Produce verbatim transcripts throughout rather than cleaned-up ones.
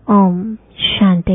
ओम शांति।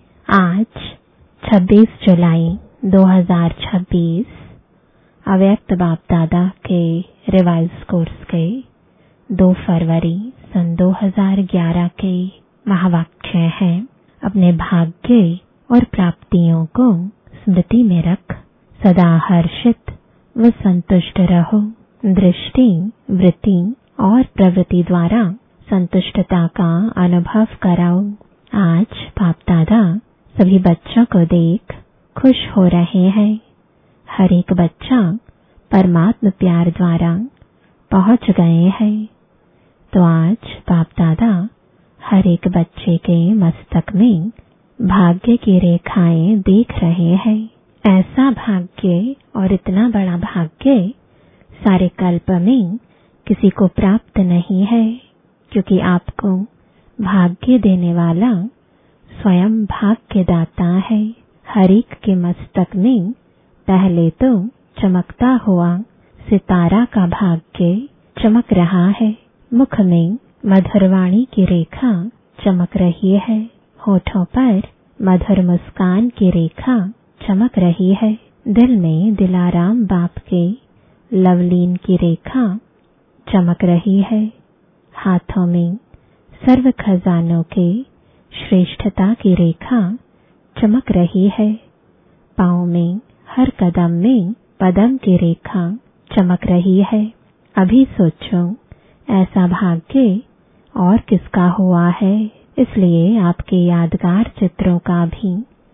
आज छब्बीस जुलाई दो हज़ार छब्बीस अव्यक्त बाप दादा के रिवाइज कोर्स के दो फरवरी सन दो हज़ार ग्यारह के महावाक्य हैं। अपने भाग्य और प्राप्तियों को स्मृति में रख सदा हर्षित व संतुष्ट रहो। दृष्टि, वृत्ति और प्रवृत्ति द्वारा संतुष्टता का अनुभव कराओ। आज बाप दादा सभी बच्चों को देख खुश हो रहे हैं। हर एक बच्चा परमात्मा प्यार द्वारा पहुंच गए हैं। तो आज बाप दादा हर एक बच्चे के मस्तक में भाग्य की रेखाएं देख रहे हैं। ऐसा भाग्य और इतना बड़ा भाग्य सारे कल्प में किसी को प्राप्त नहीं है, क्योंकि आपको भाग्य देने वाला स्वयं भाग्यदाता है। हर एक के मस्तक में पहले तो चमकता हुआ सितारा का भाग्य चमक रहा है। मुख में मधुरवाणी की रेखा चमक रही है। होठों पर मधुर मुस्कान की रेखा चमक रही है। दिल में दिलाराम बाप के लवलीन की रेखा चमक रही है। हाथों में सर्व खजानों के श्रेष्ठता की रेखा चमक रही है। पाँव में हर कदम में पदम की रेखा चमक रही है। अभी सोचो, ऐसा भाग्य और किसका हुआ है। इसलिए आपके यादगार चित्रों का भी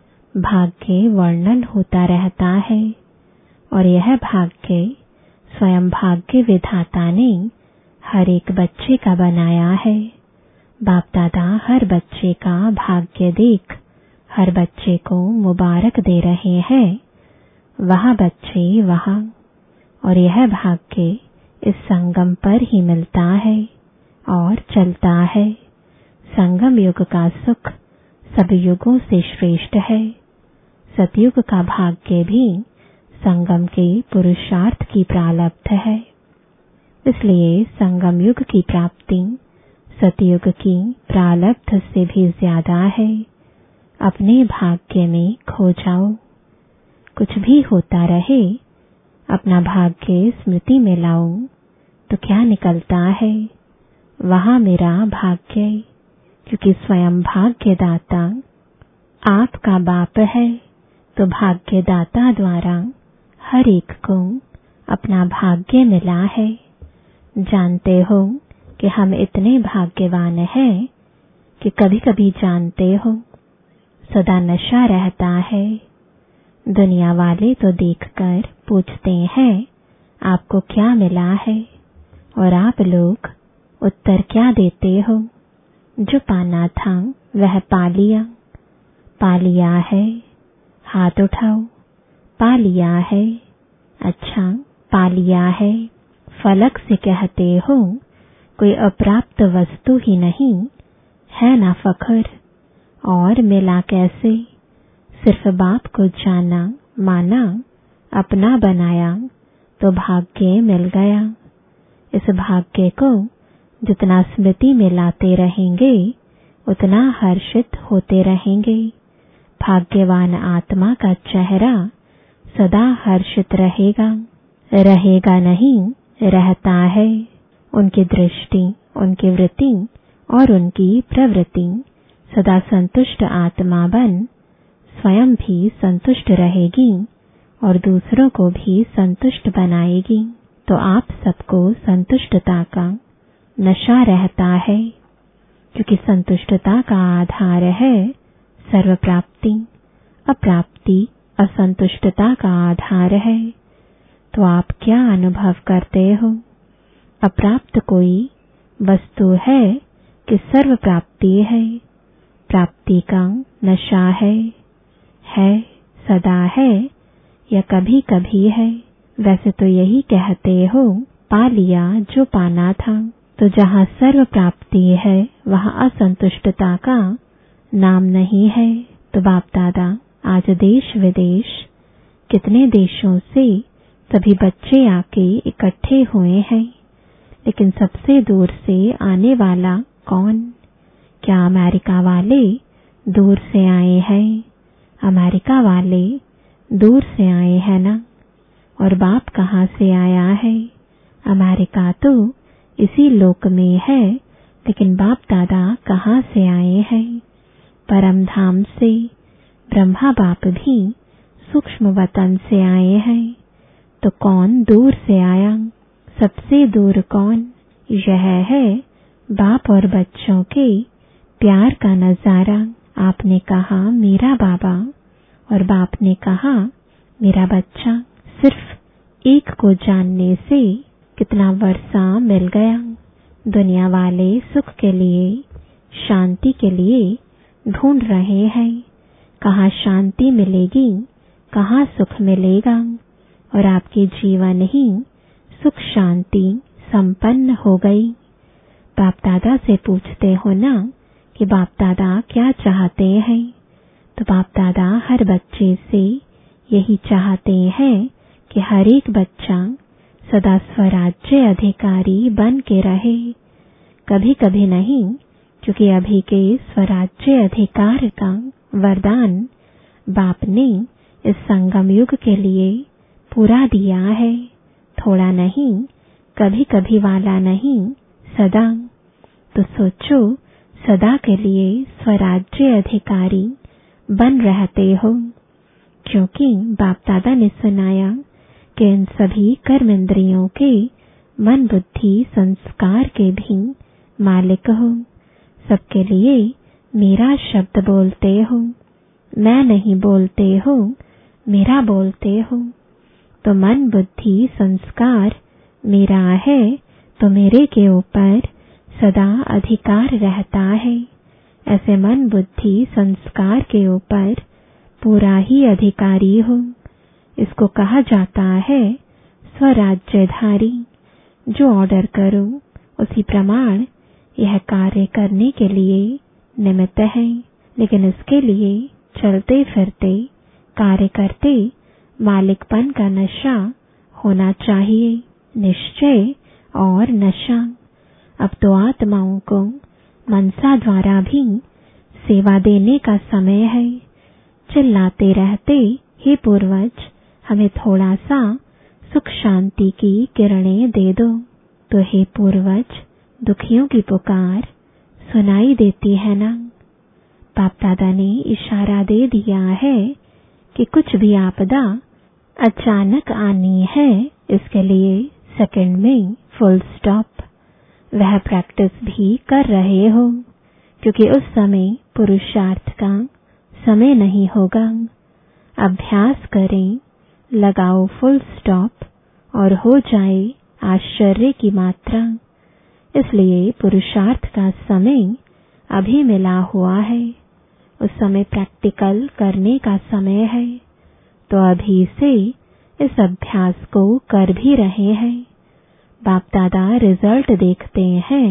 भाग्य वर्णन होता रहता है, और यह भाग्य स्वयं भाग्य विधाता ने हर एक बच्चे का बनाया है। बाप दादा हर बच्चे का भाग्य देख हर बच्चे को मुबारक दे रहे हैं। वह बच्चे वहाँ, और यह भाग्य इस संगम पर ही मिलता है और चलता है। संगम युग का सुख सब युगों से श्रेष्ठ है। सतयुग का भाग्य भी संगम के पुरुषार्थ की प्रालब्ध है। इसलिए संगम युग की प्राप्ति सतयुग की प्रालब्ध से भी ज्यादा है। अपने भाग्य में खो जाओ। कुछ भी होता रहे, अपना भाग्य स्मृति में लाओ तो क्या निकलता है, वहाँ मेरा भाग्य, क्योंकि स्वयं भाग्यदाता आपका बाप है। तो भाग्यदाता द्वारा हर एक को अपना भाग्य मिला है। जानते हो कि हम इतने भाग्यवान हैं कि कभी कभी जानते हो सदा नशा रहता है। दुनिया वाले तो देखकर पूछते हैं आपको क्या मिला है, और आप लोग उत्तर क्या देते हो, जो पाना था वह पा लिया। पा लिया है, हाथ उठाओ। पा लिया है, अच्छा पा लिया है। फलक से कहते हो कोई अप्राप्त वस्तु ही नहीं है ना फखर, और मिला कैसे। सिर्फ बाप को जाना, माना, अपना बनाया तो भाग्य मिल गया। इस भाग्य को जितना स्मृति में लाते रहेंगे उतना हर्षित होते रहेंगे। भाग्यवान आत्मा का चेहरा सदा हर्षित रहेगा। रहेगा नहीं, रहता है। उनकी दृष्टि, उनकी वृत्ति और उनकी प्रवृत्ति सदा संतुष्ट आत्मा बन स्वयं भी संतुष्ट रहेगी और दूसरों को भी संतुष्ट बनाएगी। तो आप सबको संतुष्टता का नशा रहता है, क्योंकि संतुष्टता का आधार है सर्व प्राप्ति। अप्राप्ति असंतुष्टता का आधार है। तो आप क्या अनुभव करते हो। अप्राप्त कोई वस्तु है कि सर्व प्राप्ति है। प्राप्ति का नशा है है सदा है या कभी कभी है। वैसे तो यही कहते हो पा लिया जो पाना था। तो जहाँ सर्व प्राप्ति है वहाँ असंतुष्टता का नाम नहीं है। तो बाप दादा आज देश विदेश कितने देशों से सभी बच्चे आके इकट्ठे हुए हैं, लेकिन सबसे दूर से आने वाला कौन, क्या अमेरिका वाले दूर से आए हैं? अमेरिका वाले दूर से आए हैं ना। और बाप कहाँ से आया है? अमेरिका तो इसी लोक में है, लेकिन बाप दादा कहाँ से आए हैं? परम धाम से। ब्रह्मा बाप भी सूक्ष्म वतन से आए हैं। तो कौन दूर से आया? सबसे दूर कौन? यह है बाप और बच्चों के प्यार का नजारा। आपने कहा मेरा बाबा और बाप ने कहा मेरा बच्चा। सिर्फ एक को जानने से कितना वर्षा मिल गया। दुनिया वाले सुख के लिए, शांति के लिए ढूंढ रहे हैं। कहाँ शांति मिलेगी, कहाँ सुख मिलेगा। और आपके जीवन ही सुख शांति संपन्न हो गई। बाप दादा से पूछते हो ना कि बाप दादा क्या चाहते हैं, तो बाप दादा हर बच्चे से यही चाहते हैं कि हर एक बच्चा सदा स्वराज्य अधिकारी बन के रहे। कभी कभी नहीं, क्योंकि अभी के स्वराज्य अधिकार का वरदान बाप ने इस संगम युग के लिए पूरा दिया है। थोड़ा नहीं, कभी कभी वाला नहीं, सदा। तो सोचो, सदा के लिए स्वराज्य अधिकारी बन रहते हो, क्योंकि बाप दादा ने सुनाया कि इन सभी कर्म इंद्रियों के, मन बुद्धि संस्कार के भी मालिक हो। सबके लिए मेरा शब्द बोलते हो, मैं नहीं बोलते हो, मेरा बोलते हो। तो मन बुद्धि संस्कार मेरा है, तो मेरे के ऊपर सदा अधिकार रहता है। ऐसे मन बुद्धि संस्कार के ऊपर पूरा ही अधिकारी हो। इसको कहा जाता है स्वराज्यधारी। जो ऑर्डर करो उसी प्रमाण यह कार्य करने के लिए निमित्त है। लेकिन इसके लिए चलते फिरते कार्य करते मालिकपन का नशा होना चाहिए। निश्चय और नशा। अब तो आत्माओं को मनसा द्वारा भी सेवा देने का समय है। चिल्लाते रहते, हे पूर्वज, हमें थोड़ा सा सुख शांति की किरणें दे दो। तो हे पूर्वज, दुखियों की पुकार सुनाई देती है ना। बाप दादा ने इशारा दे दिया है कि कुछ भी आपदा अचानक आनी है, इसके लिए सेकंड में फुल स्टॉप। वह प्रैक्टिस भी कर रहे हो, क्योंकि उस समय पुरुषार्थ का समय नहीं होगा। अभ्यास करें, लगाओ फुल स्टॉप और हो जाए आश्चर्य की मात्रा। इसलिए पुरुषार्थ का समय अभी मिला हुआ है। उस समय प्रैक्टिकल करने का समय है। तो अभी से इस अभ्यास को कर भी रहे हैं। बाप दादा रिजल्ट देखते हैं,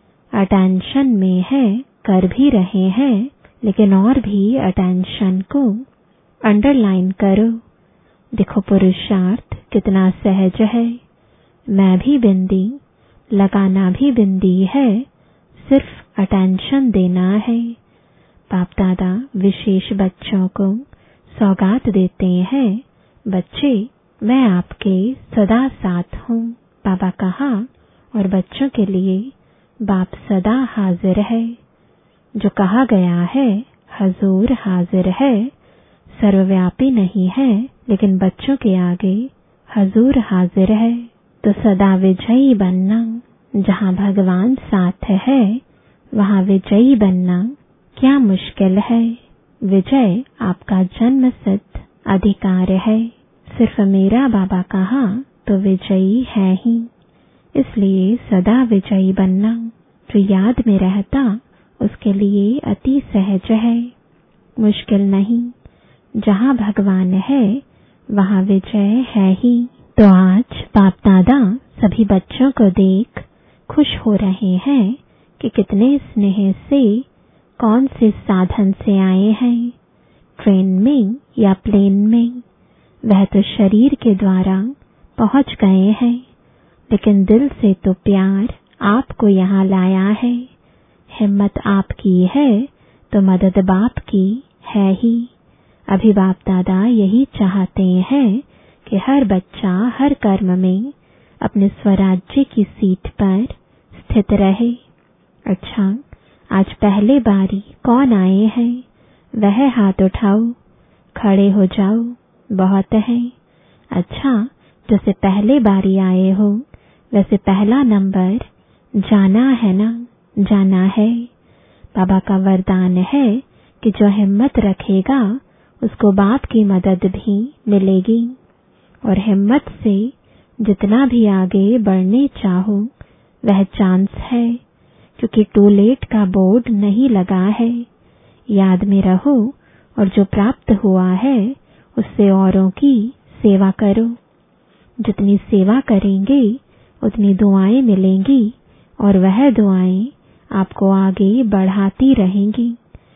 अटेंशन में है, कर भी रहे हैं। लेकिन और भी अटेंशन को अंडरलाइन करो। देखो पुरुषार्थ कितना सहज है। मैं भी बिंदी, लगाना भी बिंदी है, सिर्फ अटेंशन देना है। बाप दादा विशेष बच्चों को सौगात देते हैं, बच्चे मैं आपके सदा साथ हूँ। बाबा कहा, और बच्चों के लिए बाप सदा हाजिर है। जो कहा गया है हजूर हाजिर है, सर्वव्यापी नहीं है, लेकिन बच्चों के आगे हजूर हाजिर है। तो सदा विजयी बनना। जहाँ भगवान साथ है वहाँ विजयी बनना क्या मुश्किल है। विजय आपका जन्म सिद्ध अधिकार है। सिर्फ मेरा बाबा कहा तो विजयी है ही। इसलिए सदा विजयी बनना जो याद में रहता उसके लिए अति सहज है, मुश्किल नहीं। जहाँ भगवान है वहाँ विजय है ही। तो आज बाप दादा सभी बच्चों को देख खुश हो रहे हैं कि कितने स्नेह से कौन से साधन से आए हैं, ट्रेन में या प्लेन में। वह तो शरीर के द्वारा पहुंच गए हैं, लेकिन दिल से तो प्यार आपको यहाँ लाया है। हिम्मत आपकी है तो मदद बाप की है ही। अभी बाप दादा यही चाहते हैं कि हर बच्चा हर कर्म में अपने स्वराज्य की सीट पर स्थित रहे। अच्छा, आज पहले बारी कौन आए हैं? वह हाथ उठाओ, खड़े हो जाओ। बहुत है। अच्छा, जैसे पहले बारी आए हो वैसे पहला नंबर जाना है ना? जाना है। बाबा का वरदान है कि जो हिम्मत रखेगा उसको बाप की मदद भी मिलेगी। और हिम्मत से जितना भी आगे बढ़ने चाहो वह चांस है, क्योंकि टू लेट का बोर्ड नहीं लगा है। याद में रहो और जो प्राप्त हुआ है उससे औरों की सेवा करो। जितनी सेवा करेंगे उतनी दुआएं मिलेंगी और वह दुआएं आपको आगे बढ़ाती रहेंगी।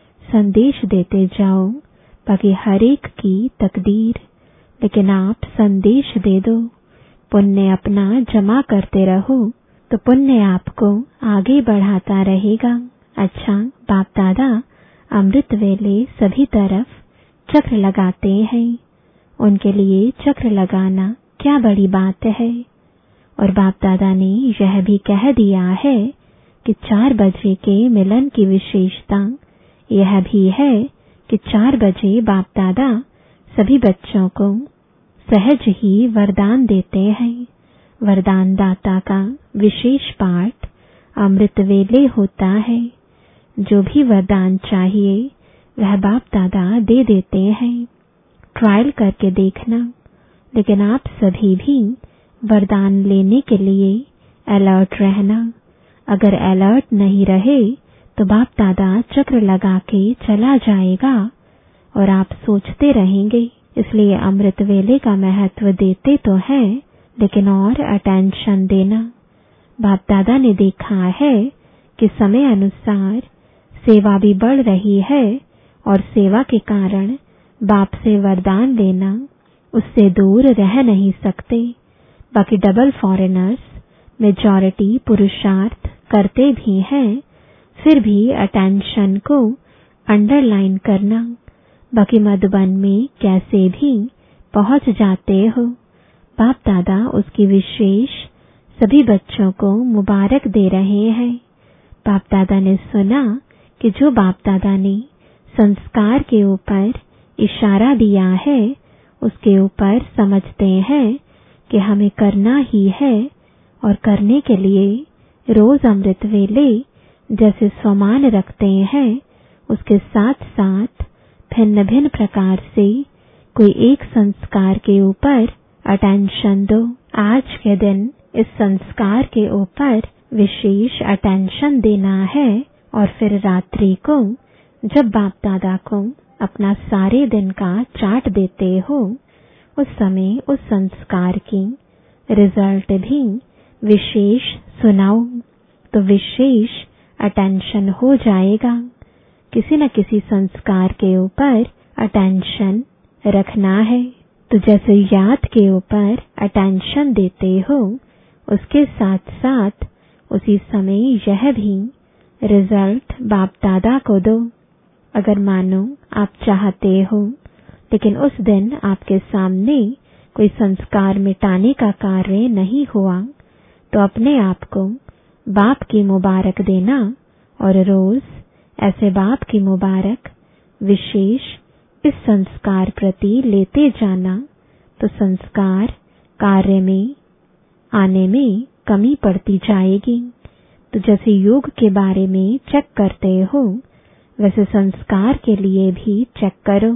संदेश देते जाओ, बाकी हर एक की तकदीर, लेकिन आप संदेश दे दो। पुण्य अपना जमा करते रहो तो पुण्य आपको आगे बढ़ाता रहेगा। अच्छा, बाप दादा अमृत वेले सभी तरफ चक्र लगाते हैं। उनके लिए चक्र लगाना क्या बड़ी बात है। और बाप दादा ने यह भी कह दिया है कि चार बजे के मिलन की विशेषता यह भी है कि चार बजे बाप दादा सभी बच्चों को सहज ही वरदान देते हैं। वरदान दाता का विशेष पाठ अमृत वेले होता है। जो भी वरदान चाहिए वह बाप दादा दे देते हैं। ट्रायल करके देखना। लेकिन आप सभी भी वरदान लेने के लिए अलर्ट रहना। अगर अलर्ट नहीं रहे तो बाप दादा चक्र लगा के चला जाएगा और आप सोचते रहेंगे। इसलिए अमृत वेले का महत्व देते तो हैं, लेकिन और अटेंशन देना। बाप दादा ने देखा है कि समय अनुसार सेवा भी बढ़ रही है और सेवा के कारण बाप से वरदान लेना उससे दूर रह नहीं सकते। बाकी डबल फॉरेनर्स मेजॉरिटी पुरुषार्थ करते भी हैं, फिर भी अटेंशन को अंडरलाइन करना। बाकी मधुबन में कैसे भी पहुंच जाते हो। बाप दादा उसकी विशेष सभी बच्चों को मुबारक दे रहे हैं। बाप दादा ने सुना कि जो बाप दादा ने संस्कार के ऊपर इशारा दिया है उसके ऊपर समझते हैं कि हमें करना ही है। और करने के लिए रोज अमृत वेले जैसे स्वमान रखते हैं उसके साथ साथ भिन्न भिन्न प्रकार से कोई एक संस्कार के ऊपर अटेंशन दो। आज के दिन इस संस्कार के ऊपर विशेष अटेंशन देना है और फिर रात्रि को जब बाप दादा को अपना सारे दिन का चार्ट देते हो उस समय उस संस्कार की रिजल्ट भी विशेष सुनाओ तो विशेष अटेंशन हो जाएगा। किसी न किसी संस्कार के ऊपर अटेंशन रखना है। तो जैसे याद के ऊपर अटेंशन देते हो उसके साथ साथ उसी समय यह भी रिजल्ट बाप दादा को दो। अगर मानो आप चाहते हो लेकिन उस दिन आपके सामने कोई संस्कार मिटाने का कार्य नहीं हुआ तो अपने आप को बाप की मुबारक देना और रोज ऐसे बाप की मुबारक विशेष इस संस्कार प्रति लेते जाना तो संस्कार कार्य में आने में कमी पड़ती जाएगी। तो जैसे योग के बारे में चेक करते हो वैसे संस्कार के लिए भी चेक करो।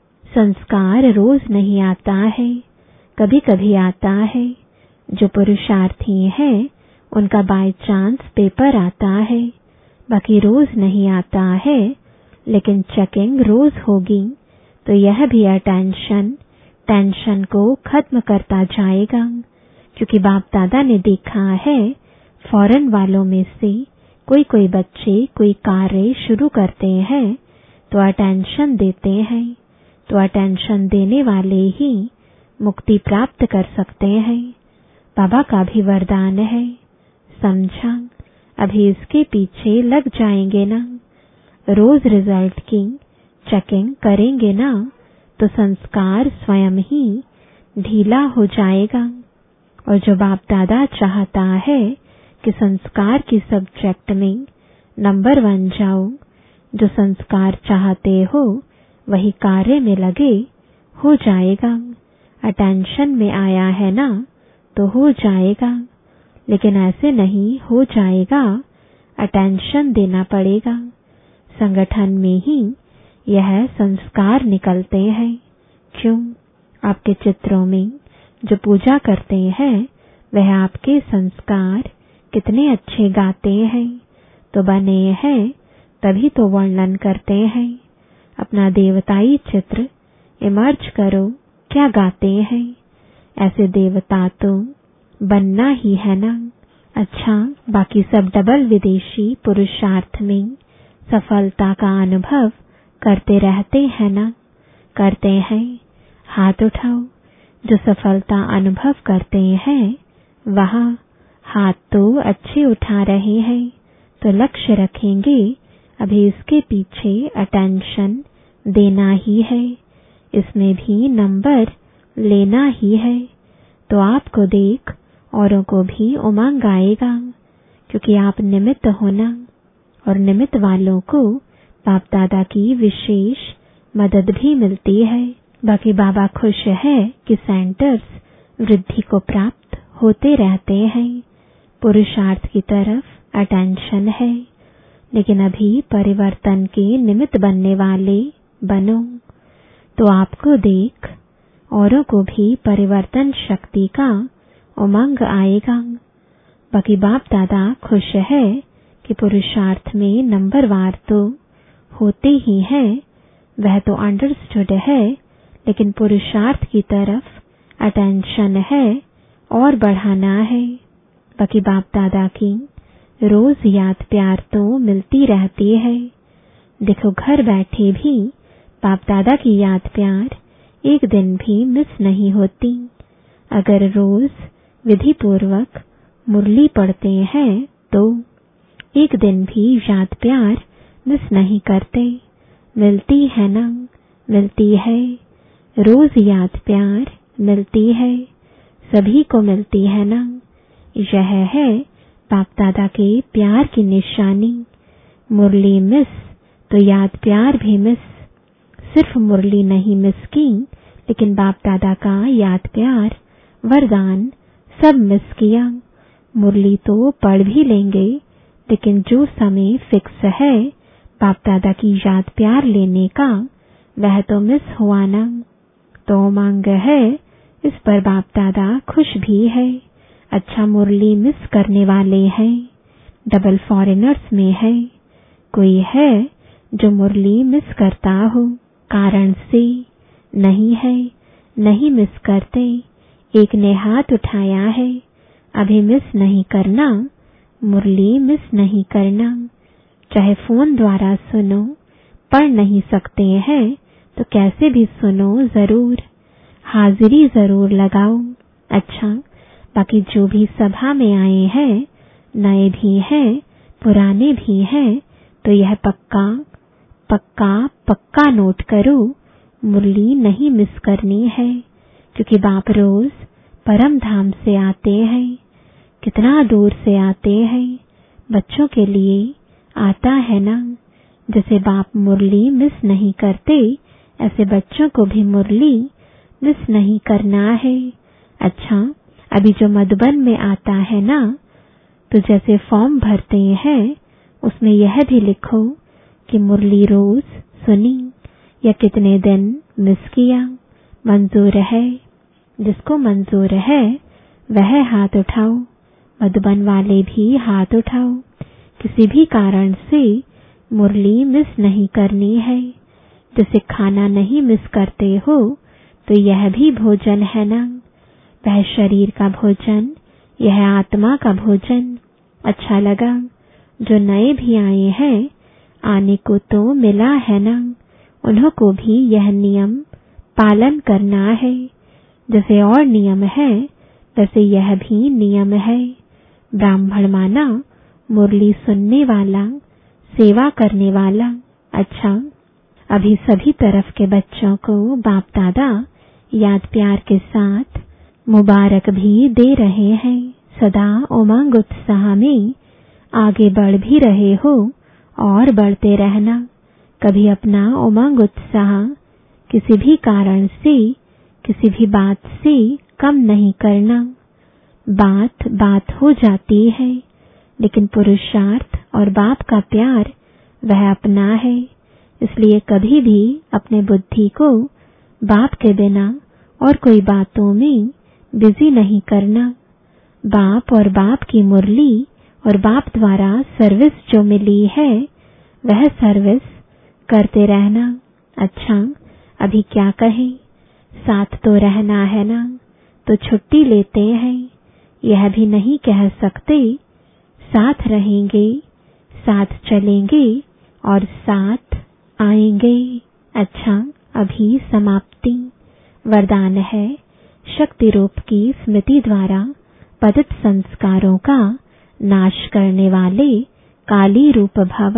संस्कार रोज नहीं आता है, कभी कभी आता है। जो पुरुषार्थी हैं उनका बाय चांस पेपर आता है, बाकी रोज नहीं आता है। लेकिन चेकिंग रोज होगी तो यह भी अटेंशन टेंशन को खत्म करता जाएगा। क्योंकि बाप दादा ने देखा है फॉरेन वालों में से कोई कोई बच्चे कोई कार्य शुरू करते हैं तो अटेंशन देते हैं। तो अटेंशन देने वाले ही मुक्ति प्राप्त कर सकते हैं। बाबा का भी वरदान है, समझा। अभी इसके पीछे लग जाएंगे ना, रोज रिजल्ट की चेकिंग करेंगे ना, तो संस्कार स्वयं ही ढीला हो जाएगा। और जो बाप दादा चाहता है कि संस्कार की सब्जेक्ट में नंबर वन जाओ, जो संस्कार चाहते हो वही कार्य में लगे हो जाएगा। अटेंशन में आया है ना तो हो जाएगा, लेकिन ऐसे नहीं हो जाएगा, अटेंशन देना पड़ेगा। संगठन में ही यह संस्कार निकलते हैं। क्यों? आपके चित्रों में जो पूजा करते हैं वह आपके संस्कार कितने अच्छे गाते हैं, तो बने हैं तभी तो वर्णन करते हैं। अपना देवताई चित्र इमर्ज करो, क्या गाते हैं? ऐसे देवता तो बनना ही है ना। अच्छा, बाकी सब डबल विदेशी पुरुषार्थ में सफलता का अनुभव करते रहते हैं ना? करते हैं? हाथ उठाओ। जो सफलता अनुभव करते हैं वहाँ हाथ तो अच्छे उठा रहे हैं, तो लक्ष्य रखेंगे अभी इसके पीछे अटेंशन देना ही है, इसमें भी नंबर लेना ही है। तो आपको देख औरों को भी उमंग आएगा, क्योंकि आप निमित्त हो ना, और निमित्त वालों को बाप दादा की विशेष मदद भी मिलती है। बाकी बाबा खुश है कि सेंटर्स वृद्धि को प्राप्त होते रहते हैं, पुरुषार्थ की तरफ अटेंशन है, लेकिन अभी परिवर्तन के निमित्त बनने वाले बनो, तो आपको देख औरों को भी परिवर्तन शक्ति का उमंग आएगा। बाकी बाप दादा खुश है कि पुरुषार्थ में नंबरवार तो होते ही हैं, वह तो अंडरस्टूड है, लेकिन पुरुषार्थ की तरफ अटेंशन है और बढ़ाना है। बाकी बाप दादा की रोज याद प्यार तो मिलती रहती है। देखो, घर बैठे भी बाप दादा की याद प्यार एक दिन भी मिस नहीं होती। अगर रोज विधि पूर्वक मुरली पढ़ते हैं तो एक दिन भी याद प्यार मिस नहीं करते। मिलती है ना? मिलती है। रोज याद प्यार मिलती है, सभी को मिलती है ना। यह है बाप दादा के प्यार की निशानी। मुरली मिस तो याद प्यार भी मिस। सिर्फ मुरली नहीं मिस की, लेकिन बाप दादा का याद प्यार वरदान सब मिस किया। मुरली तो पढ़ भी लेंगे, लेकिन जो समय फिक्स है बाप दादा की याद प्यार लेने का, वह तो मिस हुआ ना। तो मांग है, इस पर बाप दादा खुश भी है। अच्छा, मुरली मिस करने वाले हैं, डबल फॉरेनर्स में है। कोई है जो मुरली मिस करता हो? कारण से नहीं है, नहीं मिस करते। एक ने हाथ उठाया है, अभी मिस नहीं करना, मुरली मिस नहीं करना। चाहे फोन द्वारा सुनो, पढ़ नहीं सकते हैं तो कैसे भी सुनो जरूर, हाजिरी जरूर लगाओ। अच्छा, बाकी जो भी सभा में आए हैं, नए भी हैं, पुराने भी हैं, तो यह पक्का पक्का पक्का नोट करो, मुरली नहीं मिस करनी है, क्योंकि बाप रोज परम धाम से आते हैं। कितना दूर से आते हैं, बच्चों के लिए आता है ना। जैसे बाप मुरली मिस नहीं करते, ऐसे बच्चों को भी मुरली मिस नहीं करना है। अच्छा, अभी जो मधुबन में आता है ना, तो जैसे फॉर्म भरते हैं उसमें यह भी लिखो कि मुरली रोज सुनी या कितने दिन मिस किया। मंजूर है? जिसको मंजूर है वह हाथ उठाओ। मधुबन वाले भी हाथ उठाओ। किसी भी कारण से मुरली मिस नहीं करनी है। जैसे खाना नहीं मिस करते हो, तो यह भी भोजन है ना। वह शरीर का भोजन, यह आत्मा का भोजन। अच्छा लगा? जो नए भी आए हैं, आने को तो मिला है ना, उन्हों को भी यह नियम पालन करना है। जैसे और नियम है, वैसे यह भी नियम है। ब्राह्मण माना मुरली सुनने वाला, सेवा करने वाला। अच्छा, अभी सभी तरफ के बच्चों को बाप दादा याद प्यार के साथ मुबारक भी दे रहे हैं। सदा उमंग उत्साह में आगे बढ़ भी रहे हो और बढ़ते रहना। कभी अपना उमंग उत्साह किसी भी कारण से, किसी भी बात से कम नहीं करना। बात बात हो जाती है, लेकिन पुरुषार्थ और बाप का प्यार वह अपना है। इसलिए कभी भी अपने बुद्धि को बाप के बिना और कोई बातों में बिजी नहीं करना। बाप और बाप की मुरली और बाप द्वारा सर्विस जो मिली है वह सर्विस करते रहना। अच्छा, अभी क्या कहें, साथ तो रहना है ना, तो छुट्टी लेते हैं। यह भी नहीं कह सकते साथ रहेंगे, साथ चलेंगे और साथ आएंगे। अच्छा, अभी समाप्ति। वरदान है, शक्ति रूप की स्मृति द्वारा पतित संस्कारों का नाश करने वाले काली रूप भव।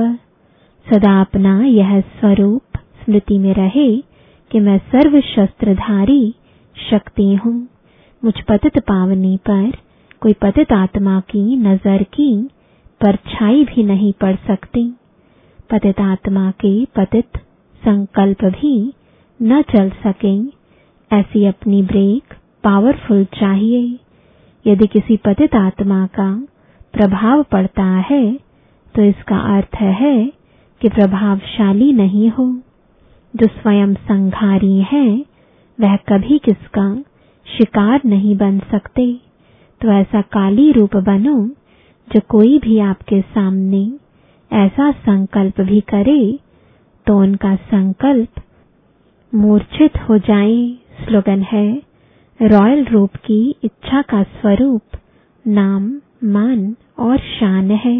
सदा अपना यह स्वरूप स्मृति में रहे कि मैं सर्व शस्त्रधारी शक्ति हूँ। मुझ पतित पावनी पर कोई पतित आत्मा की नजर की परछाई भी नहीं पड़ सकती। पतित आत्मा के पतित संकल्प भी न चल सकें। ऐसी अपनी ब्रेक पावरफुल चाहिए। यदि किसी पतित आत्मा का प्रभाव पड़ता है तो इसका अर्थ है कि प्रभावशाली नहीं हो। जो स्वयं संघारी है वह कभी किसका शिकार नहीं बन सकते। तो ऐसा काली रूप बनो जो कोई भी आपके सामने ऐसा संकल्प भी करे तो उनका संकल्प मूर्छित हो जाए। स्लोगन है, रॉयल रूप की इच्छा का स्वरूप नाम, मान और शान है।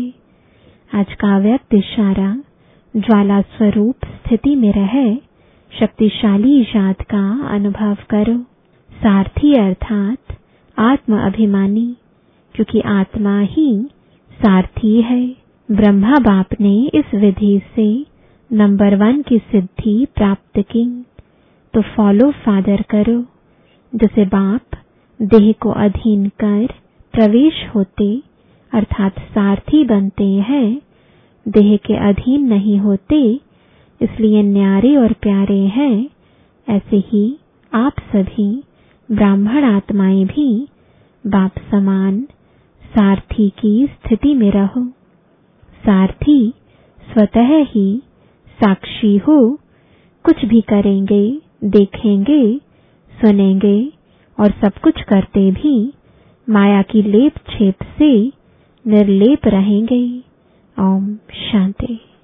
आज का व्यक्त इशारा, ज्वाला स्वरूप स्थिति में रहे शक्तिशाली इजाद का अनुभव करो। सारथी अर्थात आत्म अभिमानी, क्योंकि आत्मा ही सारथी है। ब्रह्मा बाप ने इस विधि से नंबर वन की सिद्धि प्राप्त की। तो फॉलो फादर करो। जैसे बाप देह को अधीन कर प्रवेश होते अर्थात सारथी बनते हैं, देह के अधीन नहीं होते, इसलिए न्यारे और प्यारे हैं। ऐसे ही आप सभी ब्राह्मण आत्माएं भी बाप समान सारथी की स्थिति में रहो। सारथी स्वतः ही साक्षी हो, कुछ भी करेंगे, देखेंगे, सुनेंगे और सब कुछ करते भी माया की लेप छेप से निर्लेप रहेंगे। ओम शांति।